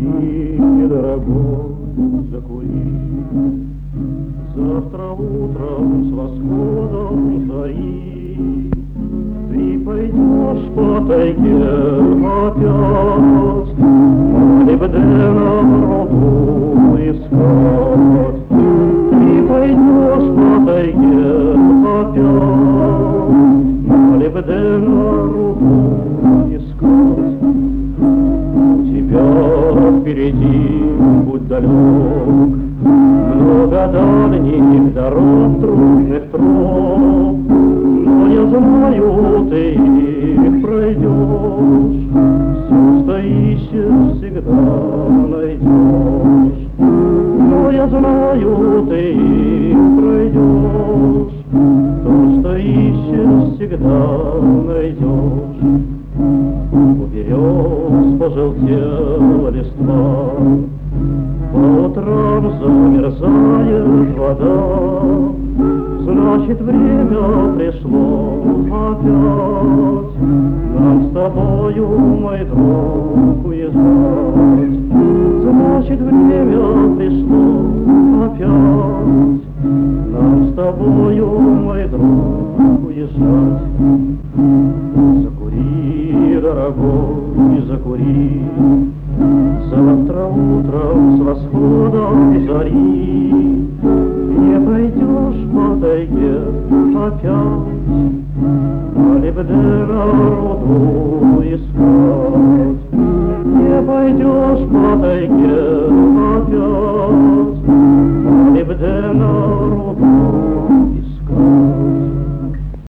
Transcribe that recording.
дорогой, закури. Завтра утром с восходом зари ты пойдешь по тайге опять, молибденом руду искать. Ты пойдешь по тайге опять, молибденом руду искать. У тебя впереди путь далек, много дальних дорог, трудных троп, но я знаю, ты их пройдешь, все, что ищешь, всегда найдешь. Но я знаю, ты их пройдешь, то, что ищешь, всегда найдешь. У берез пожелтела листва, по утрам замерзает вода, значит, время пришло опять нам с тобою, мой друг, уезжать. Значит, время пришло опять нам с тобою, мой друг, уезжать. Закури, дорогой, закури, завтра утром с восходом зари не пойдешь по тайге опять, молибдена руду искать. Не пойдешь по тайге опять, молибдена